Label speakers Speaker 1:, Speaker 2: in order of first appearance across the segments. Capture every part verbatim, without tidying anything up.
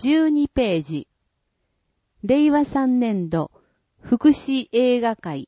Speaker 1: じゅうにページ。れいわさんねんど福祉映画会。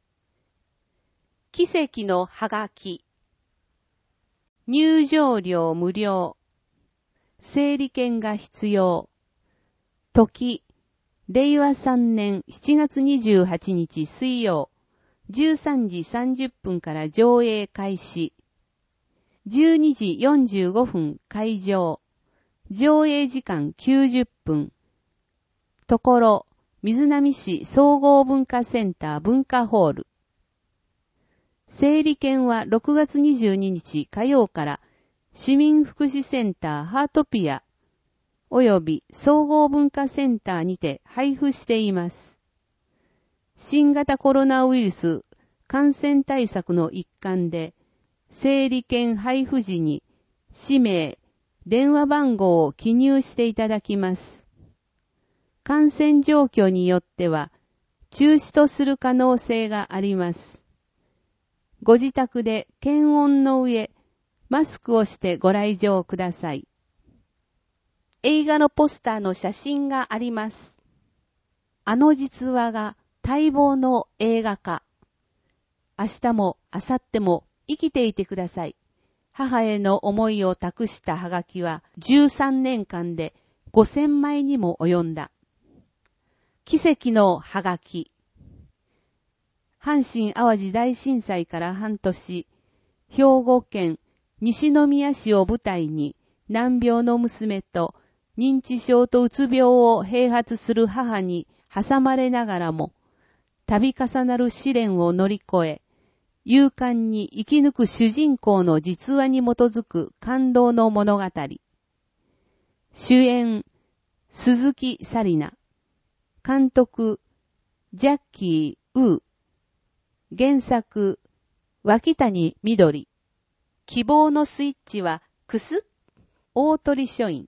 Speaker 1: 奇跡のはがき。入場料無料。整理券が必要。時、れいわさんねんしちがつにじゅうはちにち水曜、じゅうさんじさんじゅっぷんから上映開始。じゅうにじよんじゅうごふん開場。上映時間きゅうじゅっぷん。ところ、瑞浪市総合文化センター文化ホール。整理券はろくがつにじゅうににち火曜から市民福祉センターハートピアおよび総合文化センターにて配布しています。新型コロナウイルス感染対策の一環で、整理券配布時に氏名、電話番号を記入していただきます。感染状況によっては中止とする可能性があります。ご自宅で検温の上、マスクをしてご来場ください。映画のポスターの写真があります。あの実話が待望の映画化。明日も明後日も生きていてください。母への思いを託したはがきはじゅうさんねんかんでごせんまいにも及んだ。奇跡のはがき。阪神淡路大震災から半年、兵庫県西宮市を舞台に難病の娘と認知症とうつ病を併発する母に挟まれながらも、度重なる試練を乗り越え、勇敢に生き抜く主人公の実話に基づく感動の物語。主演、鈴木紗理奈。監督、ジャッキー・ウー。原作、脇谷みどり。希望のスイッチはくす？大鳥書院。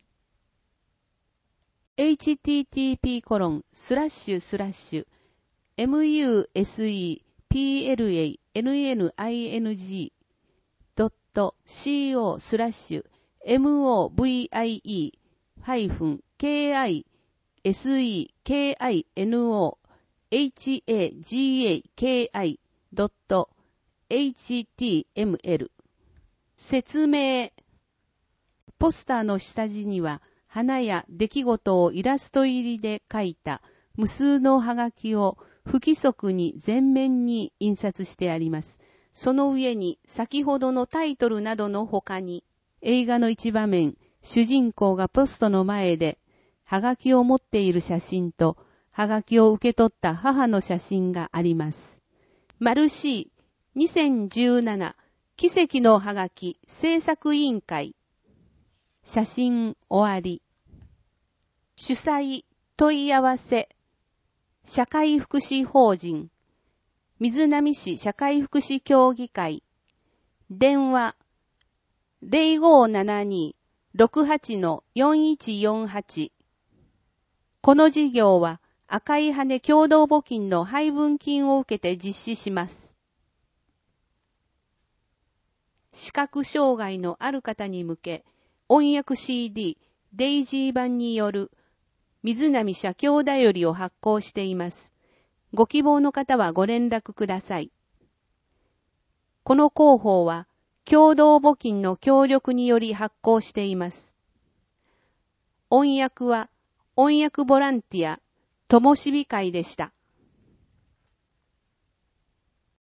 Speaker 1: エイチティーティーピーコロンスラッシュスラッシュエムユーエスイーピーエルエーエヌエヌアイエヌジードットシーオースラッシュエムオーブイアイイーハイフンケーアイエスイーケーアイエヌオーエイチエージーエーケーアイドットエイチティーエムエル。説明。ポスターの下地には花や出来事をイラスト入りで描いた無数のハガキを不規則に全面に印刷してあります。その上に先ほどのタイトルなどの他に、映画の一場面、主人公がポストの前でハガキを持っている写真と、ハガキを受け取った母の写真があります。マルシーにせんじゅうなな奇跡のハガキ制作委員会。写真終わり。主催問い合わせ。社会福祉法人瑞浪市社会福祉協議会。電話 ゼロごーななにーろくはちのよんいちよんはち。この事業は赤い羽共同募金の配分金を受けて実施します。視覚障害のある方に向け、音訳 シーディー、デイジー版による瑞浪社協だよりを発行しています。ご希望の方はご連絡ください。この広報は共同募金の協力により発行しています。音訳は音訳ボランティア、ともしび会でした。